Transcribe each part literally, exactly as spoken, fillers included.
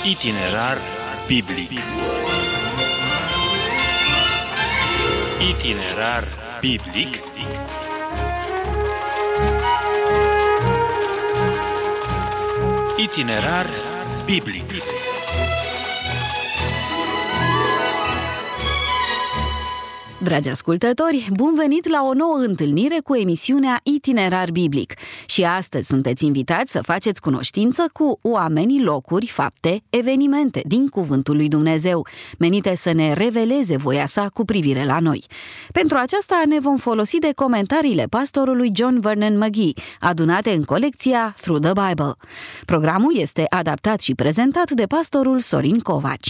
Itinerar biblic. Itinerar biblic. Itinerar biblic. Dragi ascultători, bun venit la o nouă întâlnire cu emisiunea Itinerar Biblic. Și astăzi sunteți invitați să faceți cunoștință cu oamenii, locuri, fapte, evenimente din Cuvântul lui Dumnezeu, menite să ne reveleze voia sa cu privire la noi. Pentru aceasta ne vom folosi de comentariile pastorului John Vernon McGee, adunate în colecția Through the Bible. Programul este adaptat și prezentat de pastorul Sorin Covaci.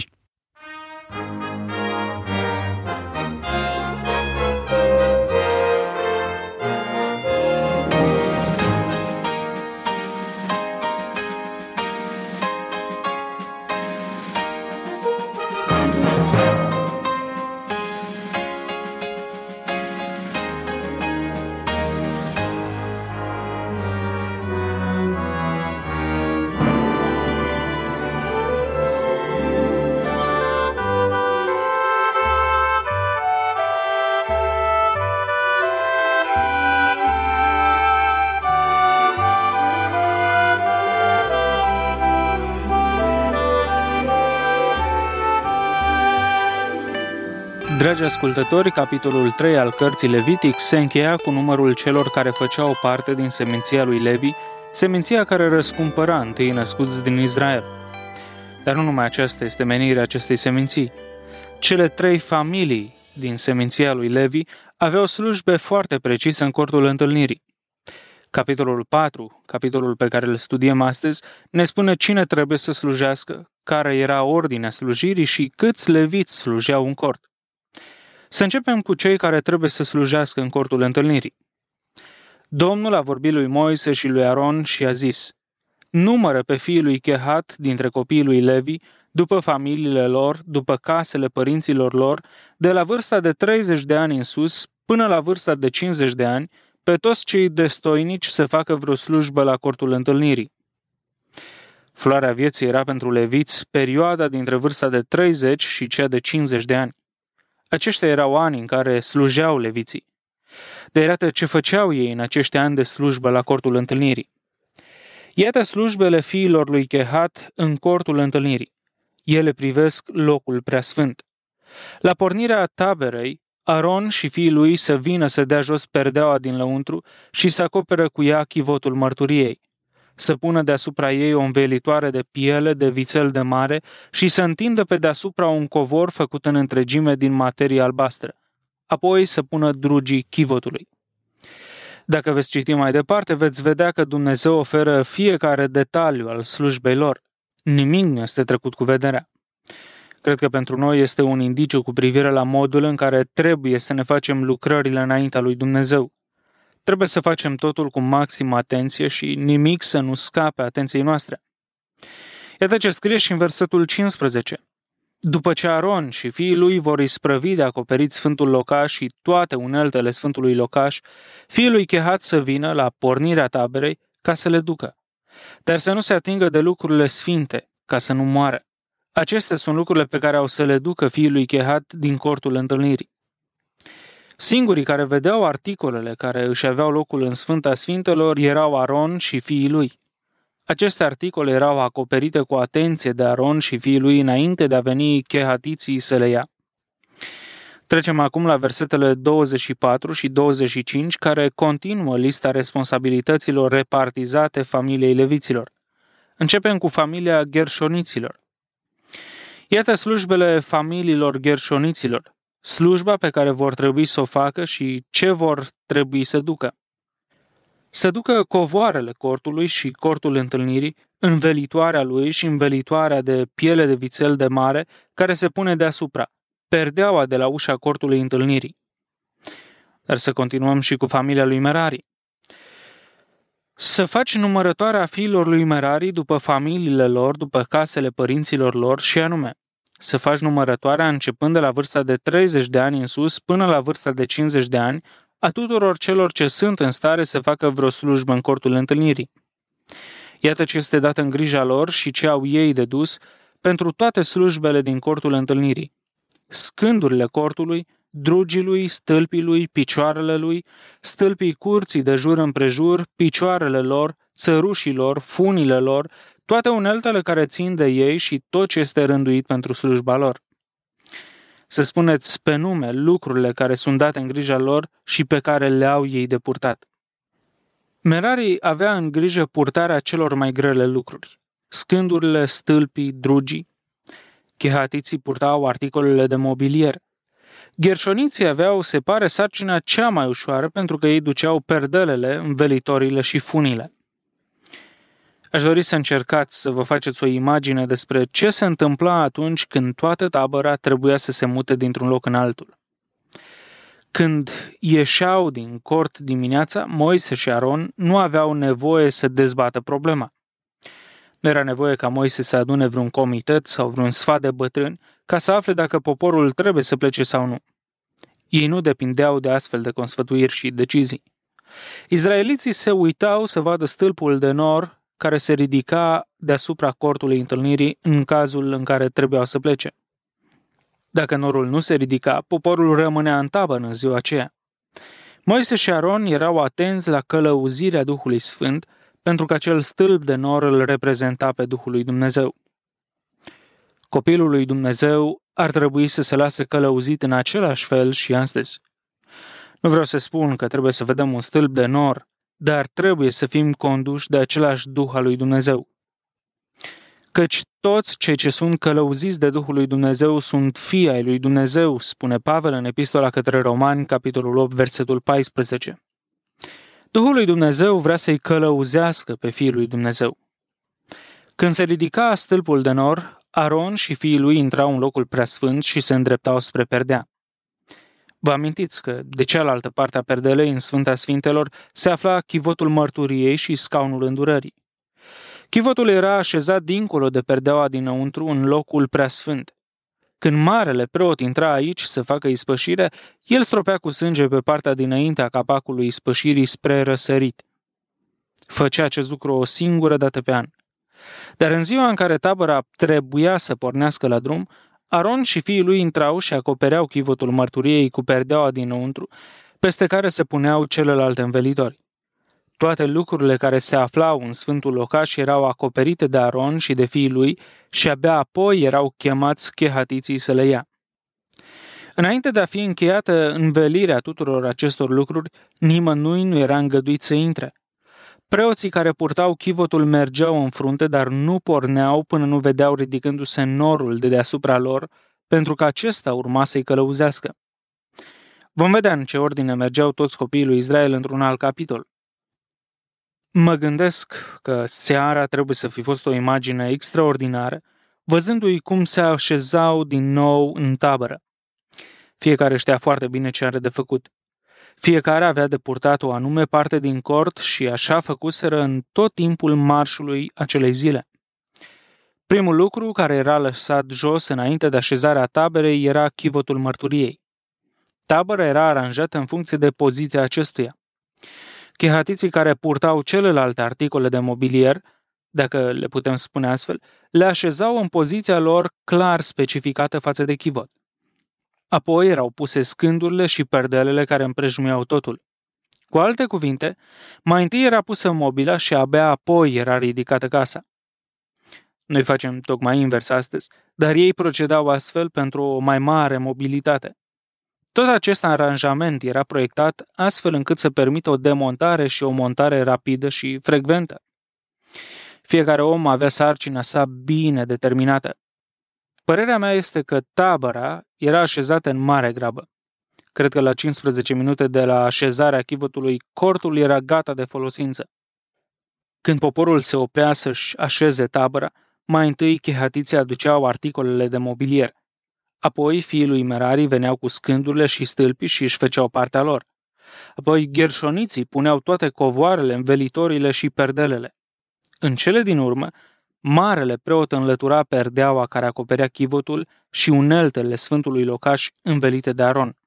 Dragi ascultători, capitolul trei al cărții Levitic se încheia cu numărul celor care făceau parte din seminția lui Levi, seminția care răscumpăra întâi născuți din Israel. Dar nu numai aceasta este menirea acestei seminții. Cele trei familii din seminția lui Levi aveau slujbe foarte precise în cortul întâlnirii. Capitolul patru, capitolul pe care îl studiem astăzi, ne spune cine trebuie să slujească, care era ordinea slujirii și câți leviți slujeau în cort. Să începem cu cei care trebuie să slujească în cortul întâlnirii. Domnul a vorbit lui Moise și lui Aron și a zis: numără pe fiii lui Chehat dintre copiii lui Levi, după familiile lor, după casele părinților lor, de la vârsta de treizeci de ani în sus până la vârsta de cincizeci de ani, pe toți cei destoinici să facă vreo slujbă la cortul întâlnirii. Floarea vieții era pentru leviți perioada dintre vârsta de treizeci și cea de cincizeci de ani. Aceștia erau ani în care slujeau leviții. De iată ce făceau ei în acești ani de slujbă la cortul întâlnirii. Iată slujbele fiilor lui Chehat în cortul întâlnirii. Ele privesc locul preasfânt. La pornirea taberei, Aron și fiii lui să vină să dea jos perdeaua din lăuntru și să acoperă cu ea chivotul mărturiei, să pună deasupra ei o învelitoare de piele de vițel de mare și să întindă pe deasupra un covor făcut în întregime din materie albastră, apoi să pună drugii chivotului. Dacă veți citi mai departe, veți vedea că Dumnezeu oferă fiecare detaliu al slujbei lor. Nimic nu este trecut cu vederea. Cred că pentru noi este un indiciu cu privire la modul în care trebuie să ne facem lucrările înaintea lui Dumnezeu. Trebuie să facem totul cu maximă atenție și nimic să nu scape atenției noastre. Iată ce scrie și în versetul cincisprezece. După ce Aron și fiii lui vor isprăvi de acoperit sfântul locaș și toate uneltele sfântului locaș, fiii lui Chehat să vină la pornirea taberei ca să le ducă, dar să nu se atingă de lucrurile sfinte, ca să nu moară. Acestea sunt lucrurile pe care au să le ducă fiii lui Chehat din cortul întâlnirii. Singurii care vedeau articolele care își aveau locul în Sfânta Sfintelor erau Aron și fiii lui. Aceste articole erau acoperite cu atenție de Aron și fiii lui înainte de a veni chehatiții să le ia. Trecem acum la versetele douăzeci și patru și douăzeci și cinci, care continuă lista responsabilităților repartizate familiei leviților. Începem cu familia Gershoniților. Iată slujbele familiilor Gershoniților, slujba pe care vor trebui să o facă și ce vor trebui să ducă. Să ducă covoarele cortului și cortul întâlnirii, învelitoarea lui și învelitoarea de piele de vițel de mare care se pune deasupra, perdeaua de la ușa cortului întâlnirii. Dar să continuăm și cu familia lui Merari. Să faci numărătoarea fiilor lui Merari după familiile lor, după casele părinților lor și anume, să faci numărătoarea începând de la vârsta de treizeci de ani în sus până la vârsta de cincizeci de ani a tuturor celor ce sunt în stare să facă vreo slujbă în cortul întâlnirii. Iată ce este dat în grija lor și ce au ei de dus pentru toate slujbele din cortul întâlnirii. Scândurile cortului, drugii lui, stâlpii lui, picioarele lui, stâlpii curții de jur împrejur, picioarele lor, țărușii lor, funile lor, toate uneltele care țin de ei și tot ce este rânduit pentru slujba lor. Să spuneți pe nume lucrurile care sunt date în grija lor și pe care le au ei de purtat. Merarii avea în grijă purtarea celor mai grele lucruri, scândurile, stâlpii, drugii. Chehatiții purtau articolele de mobilier. Gherșoniții aveau, se pare, sarcina cea mai ușoară pentru că ei duceau perdelele, învelitorile și funile. Aș dori să încercați să vă faceți o imagine despre ce se întâmpla atunci când toată tabăra trebuia să se mute dintr-un loc în altul. Când ieșeau din cort dimineața, Moise și Aron nu aveau nevoie să dezbată problema. Nu era nevoie ca Moise să adune vreun comitet sau vreun sfat de bătrâni ca să afle dacă poporul trebuie să plece sau nu. Ei nu depindeau de astfel de consfătuiri și decizii. Izraeliții se uitau să vadă stâlpul de nor care se ridica deasupra cortului întâlnirii în cazul în care trebuiau să plece. Dacă norul nu se ridica, poporul rămânea în tabără în ziua aceea. Moise și Aron erau atenți la călăuzirea Duhului Sfânt, pentru că acel stâlp de nor îl reprezenta pe Duhul lui Dumnezeu. Copilul lui Dumnezeu ar trebui să se lase călăuzit în același fel și astăzi. Nu vreau să spun că trebuie să vedem un stâlp de nor, dar trebuie să fim conduși de același Duh al lui Dumnezeu. Căci toți cei ce sunt călăuziți de Duhul lui Dumnezeu sunt fii ai lui Dumnezeu, spune Pavel în Epistola către Romani, capitolul opt, versetul paisprezece. Duhul lui Dumnezeu vrea să-i călăuzească pe fiii lui Dumnezeu. Când se ridica stâlpul de nor, Aron și fiii lui intrau în locul preasfânt și se îndreptau spre perdea. Vă amintiți că de cealaltă parte a perdelei, în Sfânta Sfintelor, se afla chivotul mărturiei și scaunul îndurării. Chivotul era așezat dincolo de perdeaua dinăuntru, în locul preasfânt. Când marele preot intra aici să facă ispășire, el stropea cu sânge pe partea dinainte a capacului ispășirii spre răsărit. Făcea acest lucru o singură dată pe an. Dar în ziua în care tabăra trebuia să pornească la drum, Aron și fiii lui intrau și acopereau chivotul mărturiei cu perdeaua dinăuntru, peste care se puneau celelalte învelitori. Toate lucrurile care se aflau în sfântul locaș erau acoperite de Aron și de fiii lui și abia apoi erau chemați chehatiții să le ia. Înainte de a fi încheiată învelirea tuturor acestor lucruri, nimănui nu era îngăduit să intre. Preoții care purtau chivotul mergeau în frunte, dar nu porneau până nu vedeau ridicându-se norul de deasupra lor, pentru că acesta urma să-i călăuzească. Vom vedea în ce ordine mergeau toți copiii lui Israel într-un alt capitol. Mă gândesc că seara trebuie să fi fost o imagine extraordinară, văzându-i cum se așezau din nou în tabără. Fiecare știa foarte bine ce are de făcut. Fiecare avea de purtat o anume parte din cort și așa făcuseră în tot timpul marșului acelei zile. Primul lucru care era lăsat jos înainte de așezarea taberei era chivotul mărturiei. Tabăra era aranjată în funcție de poziția acestuia. Chehatiții care purtau celelalte articole de mobilier, dacă le putem spune astfel, le așezau în poziția lor clar specificată față de chivot. Apoi erau puse scândurile și perdelele care împrejmuiau totul. Cu alte cuvinte, mai întâi era pusă mobila și abia apoi era ridicată casa. Noi facem tocmai invers astăzi, dar ei procedau astfel pentru o mai mare mobilitate. Tot acest aranjament era proiectat astfel încât să permită o demontare și o montare rapidă și frecventă. Fiecare om avea sarcina sa bine determinată. Părerea mea este că tabăra era așezată în mare grabă. Cred că la cincisprezece minute de la așezarea chivotului, cortul era gata de folosință. Când poporul se oprea să-și așeze tabăra, mai întâi chehatiții aduceau articolele de mobilier. Apoi fiii lui Merari veneau cu scândurile și stâlpii și își făceau partea lor. Apoi gherșoniții puneau toate covoarele, învelitorile și perdelele. În cele din urmă, marele preot înlătura perdeaua care acoperea chivotul și uneltele sfântului locaș învelite de Aron.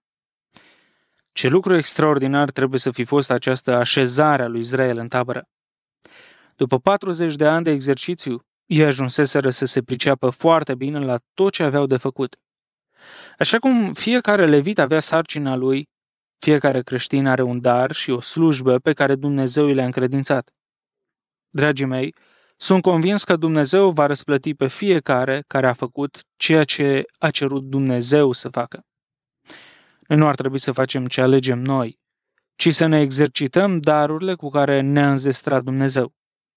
Ce lucru extraordinar trebuie să fi fost această așezare a lui Israel în tabără. După patruzeci de ani de exercițiu, Ei ajunseseră să se priceapă foarte bine la tot ce aveau de făcut. Așa cum fiecare levit avea sarcina lui, fiecare creștin are un dar și o slujbă pe care Dumnezeu i le-a încredințat. Dragii mei, sunt convins că Dumnezeu va răsplăti pe fiecare care a făcut ceea ce a cerut Dumnezeu să facă. Noi nu ar trebui să facem ce alegem noi, ci să ne exercităm darurile cu care ne-a înzestrat Dumnezeu.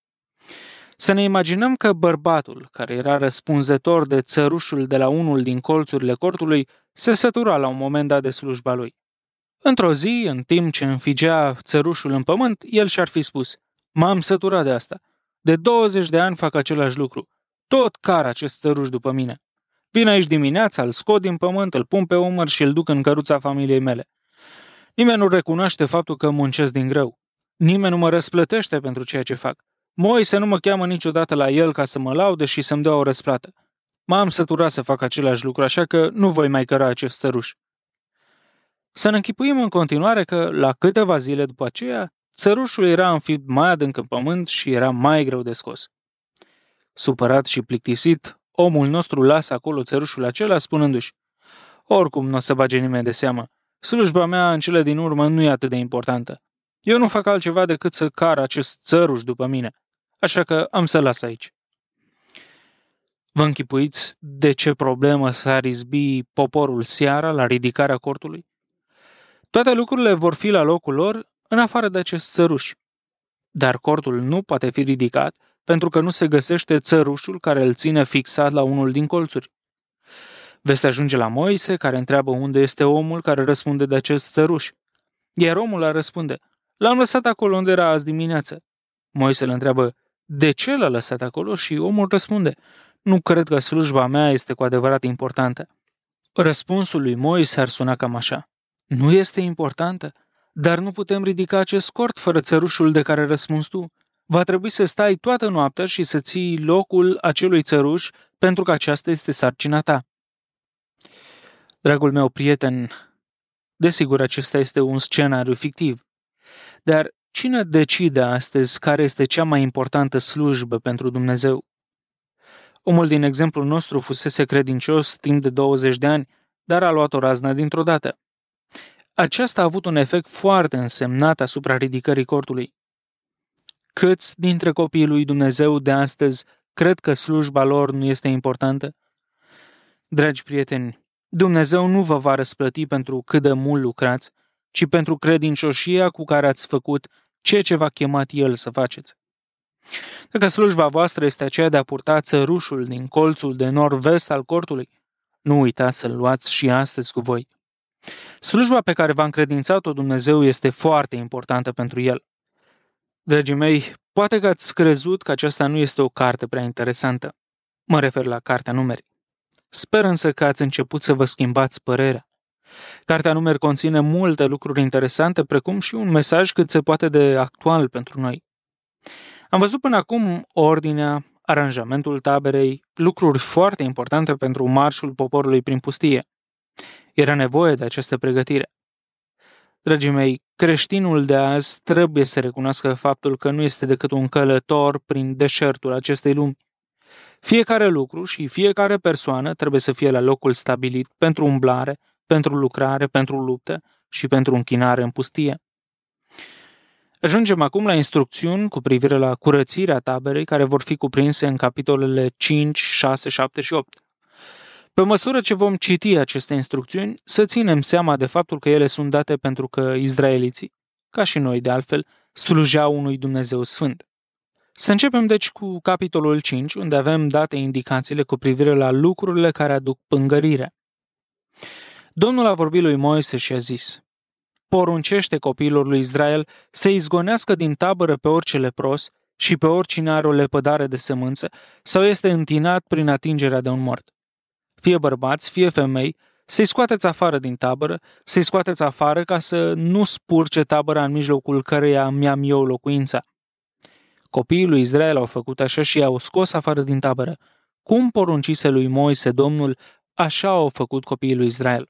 Să ne imaginăm că bărbatul, care era răspunzător de țărușul de la unul din colțurile cortului, se sătura la un moment dat de slujba lui. Într-o zi, în timp ce înfigea țărușul în pământ, el și-ar fi spus: m-am săturat de asta. De douăzeci de ani fac același lucru. Tot car acest țăruș după mine. Vin aici dimineața, îl scot din pământ, îl pun pe umăr și îl duc în căruța familiei mele. Nimeni nu recunoaște faptul că muncesc din greu. Nimeni nu mă răsplătește pentru ceea ce fac. Moise nu mă cheamă niciodată la el ca să mă laude și să-mi dea o răsplată. M-am săturat să fac același lucru, așa că nu voi mai căra acest țăruș. Să ne închipuim în continuare că, la câteva zile după aceea, țărușul era înfipt mai adânc în pământ și era mai greu de scos. Supărat și plictisit, omul nostru lasă acolo țărușul acela spunându-și: oricum nu o să bage nimeni de seamă. Slujba mea în cele din urmă nu e atât de importantă. Eu nu fac altceva decât să car acest țăruș după mine, așa că am să las aici. Vă închipuiți de ce problemă s-ar izbi poporul seara la ridicarea cortului? Toate lucrurile vor fi la locul lor, în afară de acest țăruș. Dar cortul nu poate fi ridicat pentru că nu se găsește țărușul care îl ține fixat la unul din colțuri. Vestea ajunge la Moise, care întreabă unde este omul care răspunde de acest țăruș. Iar omul ar răspunde: l-am lăsat acolo unde era azi dimineață. Moise îl întreabă: de ce l-a lăsat acolo? Și omul răspunde: nu cred că slujba mea este cu adevărat importantă. Răspunsul lui Moise ar suna cam așa: nu este importantă, dar nu putem ridica acest cort fără țărușul de care răspunzi tu. Va trebui să stai toată noaptea și să ții locul acelui țăruș, pentru că aceasta este sarcina ta. Dragul meu prieten, desigur acesta este un scenariu fictiv, dar cine decide astăzi care este cea mai importantă slujbă pentru Dumnezeu? Omul din exemplul nostru fusese credincios timp de douăzeci de ani, dar a luat o raznă dintr-o dată. Aceasta a avut un efect foarte însemnat asupra ridicării cortului. Câți dintre copiii lui Dumnezeu de astăzi cred că slujba lor nu este importantă? Dragi prieteni, Dumnezeu nu vă va răsplăti pentru cât de mult lucrați, ci pentru credincioșia cu care ați făcut ceea ce v-a chemat El să faceți. Dacă slujba voastră este aceea de a purta țărușul din colțul de nord-vest al cortului, nu uitați să-l luați și astăzi cu voi. Slujba pe care v-a încredințat-o Dumnezeu este foarte importantă pentru El. Dragii mei, poate că ați crezut că aceasta nu este o carte prea interesantă. Mă refer la Cartea Numeri. Sper însă că ați început să vă schimbați părerea. Cartea Numeri conține multe lucruri interesante, precum și un mesaj cât se poate de actual pentru noi. Am văzut până acum ordinea, aranjamentul taberei, lucruri foarte importante pentru marșul poporului prin pustie. Era nevoie de această pregătire. Dragii mei, creștinul de azi trebuie să recunoască faptul că nu este decât un călător prin deșertul acestei lumi. Fiecare lucru și fiecare persoană trebuie să fie la locul stabilit pentru umblare, pentru lucrare, pentru luptă și pentru închinare în pustie. Ajungem acum la instrucțiuni cu privire la curățirea taberei, care vor fi cuprinse în capitolele cinci, șase, șapte și opt. Pe măsură ce vom citi aceste instrucțiuni, să ținem seama de faptul că ele sunt date pentru că izraeliții, ca și noi de altfel, slujeau unui Dumnezeu sfânt. Să începem deci cu capitolul cinci, unde avem date indicațiile cu privire la lucrurile care aduc pângărire. Domnul a vorbit lui Moise și a zis: poruncește copiilor lui Israel să izgonească din tabără pe orice lepros și pe oricine are o lepădare de sămânță sau este întinat prin atingerea de un mort. Fie bărbați, fie femei, să-i scoateți afară din tabără, să-i scoateți afară ca să nu spurce tabăra în mijlocul căreia mi-am eu locuința. Copiii lui Israel au făcut așa și i-au scos afară din tabără. Cum poruncise lui Moise Domnul, așa au făcut copiii lui Israel.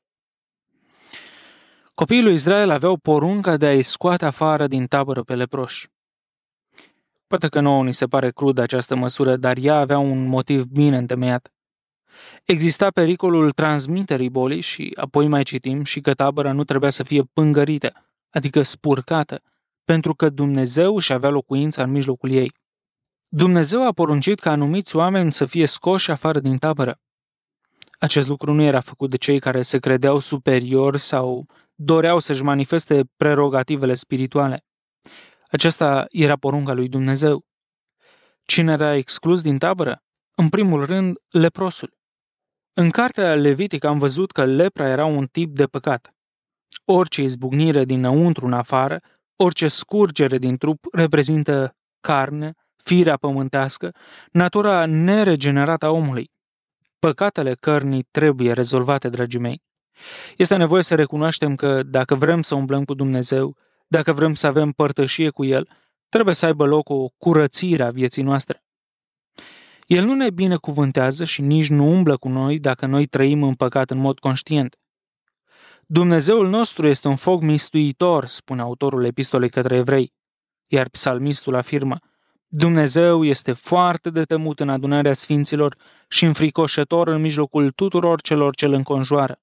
Copiii lui Israel aveau porunca de a-i scoate afară din tabără pe leproși. Poate că nouă ni se pare crudă această măsură, dar ea avea un motiv bine întemeiat. Exista pericolul transmiterii bolii și apoi mai citim și că tabăra nu trebuia să fie pângărită, adică spurcată, pentru că Dumnezeu își avea locuința în mijlocul ei. Dumnezeu a poruncit ca anumiți oameni să fie scoși afară din tabără. Acest lucru nu era făcut de cei care se credeau superiori sau doreau să-și manifeste prerogativele spirituale. Aceasta era porunca lui Dumnezeu. Cine era exclus din tabără? În primul rând, leprosul. În cartea Levitic am văzut că lepra era un tip de păcat. Orice izbucnire dinăuntru în afară, orice scurgere din trup reprezintă carne, firea pământească, natura neregenerată a omului. Păcatele cărnii trebuie rezolvate, dragii mei. Este nevoie să recunoaștem că dacă vrem să umblăm cu Dumnezeu, dacă vrem să avem părtășie cu El, trebuie să aibă loc o curățire a vieții noastre. El nu ne binecuvântează și nici nu umblă cu noi dacă noi trăim în păcat în mod conștient. Dumnezeul nostru este un foc mistuitor, spune autorul epistolei către evrei, iar psalmistul afirmă: Dumnezeu este foarte de temut în adunarea sfinților și înfricoșător în mijlocul tuturor celor ce îl înconjoară.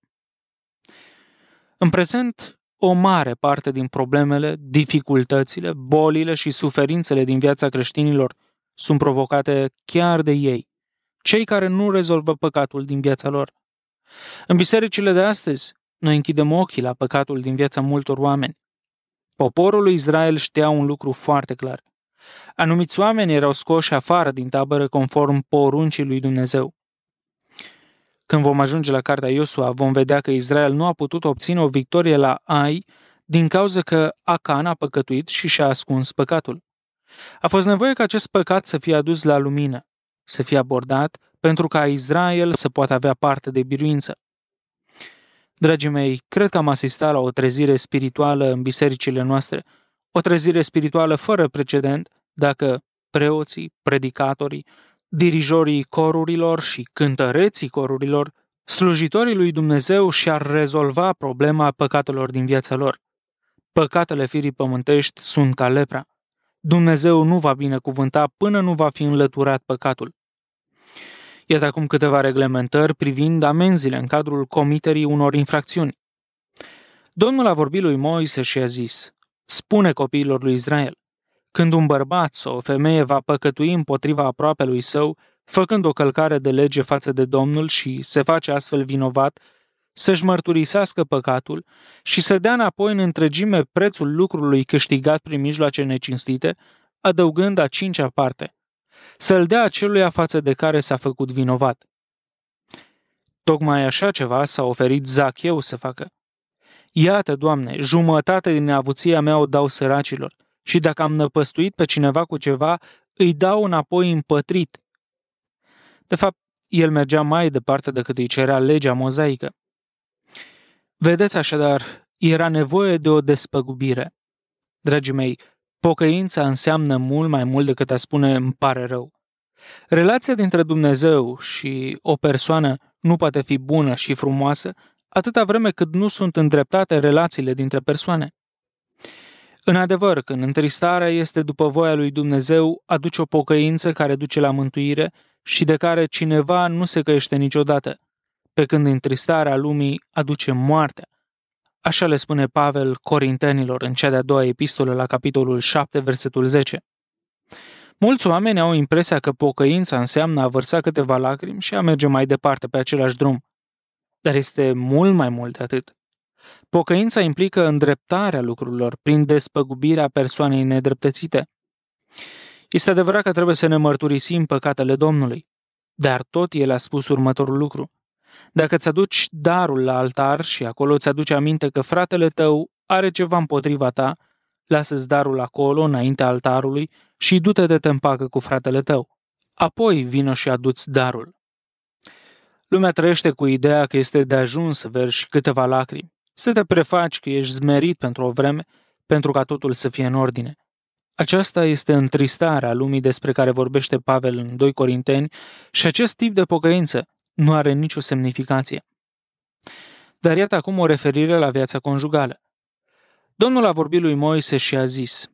În prezent, o mare parte din problemele, dificultățile, bolile și suferințele din viața creștinilor sunt provocate chiar de ei, cei care nu rezolvă păcatul din viața lor. În bisericile de astăzi, noi închidem ochii la păcatul din viața multor oameni. Poporul lui Israel știa un lucru foarte clar. Anumiți oameni erau scoși afară din tabără conform poruncii lui Dumnezeu. Când vom ajunge la cartea Iosua, vom vedea că Israel nu a putut obține o victorie la Ai din cauza că Acan a păcătuit și și-a ascuns păcatul. A fost nevoie ca acest păcat să fie adus la lumină, să fie abordat, pentru ca Israel să poată avea parte de biruință. Dragii mei, cred că am asistat la o trezire spirituală în bisericile noastre, o trezire spirituală fără precedent, dacă preoții, predicatorii, dirijorii corurilor și cântăreții corurilor, slujitorii lui Dumnezeu și-ar rezolva problema păcatelor din viața lor. Păcatele firii pământești sunt ca lepra. Dumnezeu nu va binecuvânta până nu va fi înlăturat păcatul. Iată acum câteva reglementări privind amenziile în cadrul comiterii unor infracțiuni. Domnul a vorbit lui Moise și a zis: spune copiilor lui Israel, când un bărbat sau o femeie va păcătui împotriva aproapelui său, făcând o călcare de lege față de Domnul și se face astfel vinovat, să-și mărturisească păcatul și să dea înapoi în întregime prețul lucrului câștigat prin mijloace necinstite, adăugând a cincea parte, să-l dea aceluia față de care s-a făcut vinovat. Tocmai așa ceva s-a oferit Zacheu să facă. Iată, Doamne, jumătate din avuția mea o dau săracilor și dacă am năpăstuit pe cineva cu ceva, îi dau înapoi împătrit. De fapt, el mergea mai departe decât îi cerea legea mozaică. Vedeți așadar, era nevoie de o despăgubire. Dragii mei, pocăința înseamnă mult mai mult decât a spune îmi pare rău. Relația dintre Dumnezeu și o persoană nu poate fi bună și frumoasă atâta vreme cât nu sunt îndreptate relațiile dintre persoane. În adevăr, când întristarea este după voia lui Dumnezeu, aduce o pocăință care duce la mântuire și de care cineva nu se căiește niciodată, pe când întristarea lumii aduce moartea. Așa le spune Pavel Corintenilor în cea de-a doua epistolă la capitolul șapte, versetul zece. Mulți oameni au impresia că pocăința înseamnă a vărsa câteva lacrimi și a merge mai departe pe același drum. Dar este mult mai mult de atât. Pocăința implică îndreptarea lucrurilor prin despăgubirea persoanei nedreptățite. Este adevărat că trebuie să ne mărturisim păcatele Domnului, dar tot El a spus următorul lucru. Dacă îți aduci darul la altar și acolo îți aduce aminte că fratele tău are ceva împotriva ta, lasă-ți darul acolo, înaintea altarului, și du-te de te împacă cu fratele tău. Apoi vină și adu-ți darul. Lumea trăiește cu ideea că este de ajuns să vergi câteva lacrimi, să te prefaci că ești zmerit pentru o vreme, pentru ca totul să fie în ordine. Aceasta este întristarea lumii despre care vorbește Pavel în doi Corinteni și acest tip de pocăință nu are nicio semnificație. Dar iată acum o referire la viața conjugală. Domnul a vorbit lui Moise și a zis: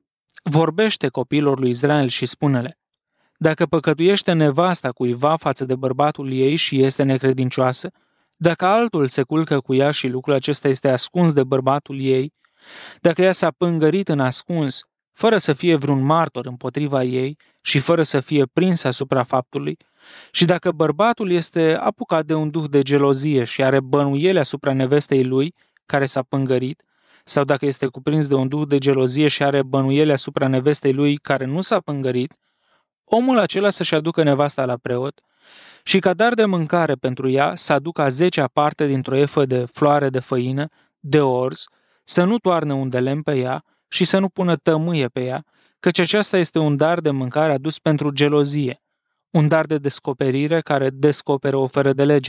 vorbește copilor lui Israel și spune-le: dacă păcătuiește nevasta cuiva față de bărbatul ei și este necredincioasă, dacă altul se culcă cu ea și lucrul acesta este ascuns de bărbatul ei, dacă ea s-a pângărit în ascuns, fără să fie vreun martor împotriva ei și fără să fie prins asupra faptului, și dacă bărbatul este apucat de un duh de gelozie și are bănuiele asupra nevestei lui, care s-a pângărit, sau dacă este cuprins de un duh de gelozie și are bănuiele asupra nevestei lui, care nu s-a pângărit, omul acela să-și aducă nevasta la preot și ca dar de mâncare pentru ea să aducă a zecea parte dintr-o efă de floare de făină, de orz, să nu toarne un de lemn pe ea și să nu pună tămâie pe ea, căci aceasta este un dar de mâncare adus pentru gelozie, un dar de descoperire care descoperă o fără de lege.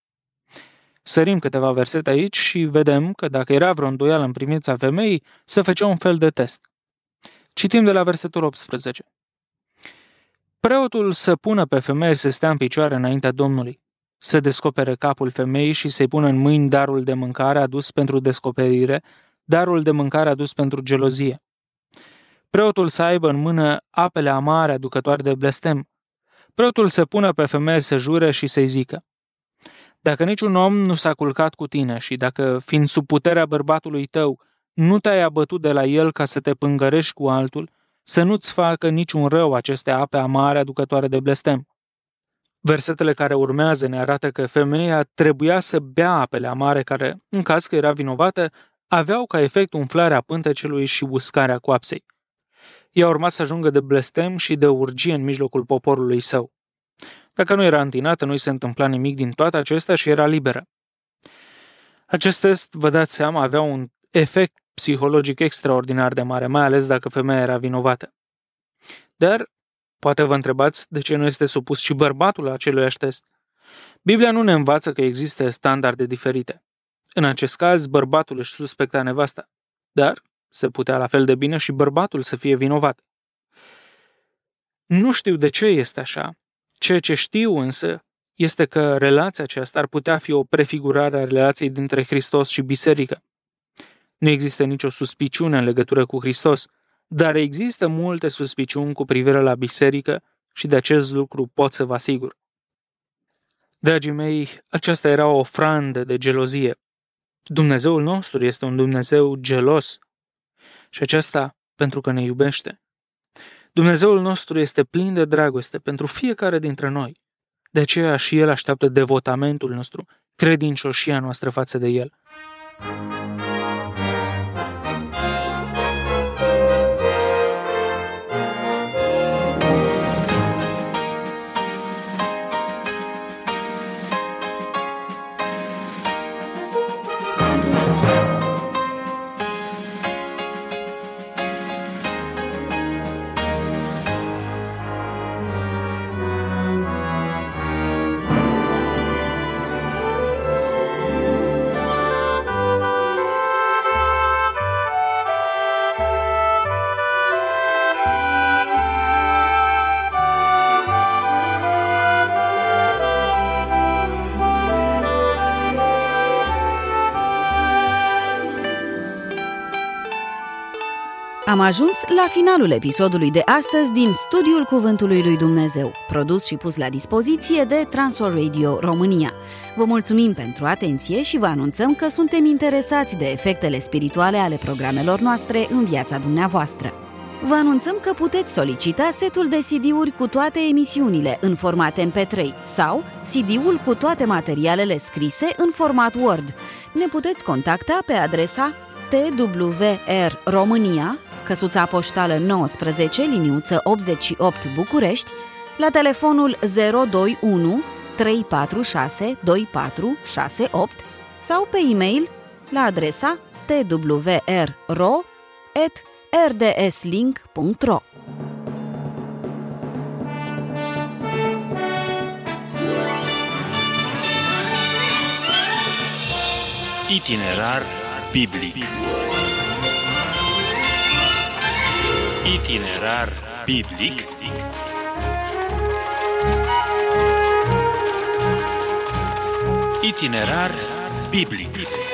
Sărim câteva versete aici și vedem că dacă era vreo îndoială în privința femeii, se făcea un fel de test. Citim de la versetul optsprezece. Preotul să pună pe femeie să stea în picioare înaintea Domnului, să descopere capul femeii și să-i pună în mâini darul de mâncare adus pentru descoperire, darul de mâncare adus pentru gelozie. Preotul să aibă în mână apele amare aducătoare de blestem. Preotul să pună pe femeie să jure și să-i zică: dacă niciun om nu s-a culcat cu tine și dacă, fiind sub puterea bărbatului tău, nu te-ai abătut de la el ca să te pângărești cu altul, să nu-ți facă niciun rău aceste ape amare aducătoare de blestem. Versetele care urmează ne arată că femeia trebuia să bea apele amare care, în caz că era vinovată, aveau ca efect umflarea pântecelui și uscarea coapsei. Ea urma să ajungă de blestem și de urgie în mijlocul poporului său. Dacă nu era întinată, nu-i se întâmpla nimic din toate acestea și era liberă. Acest test, vă dați seama, avea un efect psihologic extraordinar de mare, mai ales dacă femeia era vinovată. Dar, poate vă întrebați de ce nu este supus și bărbatul aceluiași test. Biblia nu ne învață că există standarde diferite. În acest caz, bărbatul își suspecta nevasta, dar se putea la fel de bine și bărbatul să fie vinovat. Nu știu de ce este așa. Ceea ce știu însă este că relația aceasta ar putea fi o prefigurare a relației dintre Hristos și biserică. Nu există nicio suspiciune în legătură cu Hristos, dar există multe suspiciuni cu privire la biserică și de acest lucru pot să vă asigur. Dragii mei, aceasta era o ofrandă de gelozie. Dumnezeul nostru este un Dumnezeu gelos și aceasta pentru că ne iubește. Dumnezeul nostru este plin de dragoste pentru fiecare dintre noi. De aceea și El așteaptă devotamentul nostru, credincioșia noastră față de El. Am ajuns la finalul episodului de astăzi din Studiul Cuvântului lui Dumnezeu, produs și pus la dispoziție de Transworld Radio România. Vă mulțumim pentru atenție și vă anunțăm că suntem interesați de efectele spirituale ale programelor noastre în viața dumneavoastră. Vă anunțăm că puteți solicita setul de C D-uri cu toate emisiunile în format M P trei sau C D-ul cu toate materialele scrise în format Word. Ne puteți contacta pe adresa T W R România, căsuța poștală nouăsprezece, liniuță optzeci și opt București, la telefonul zero doi unu trei patru șase doi patru șase opt sau pe e-mail la adresa t w r ro at r d s link punct ro. Itinerar biblic. Itinerar biblic. Itinerar biblic.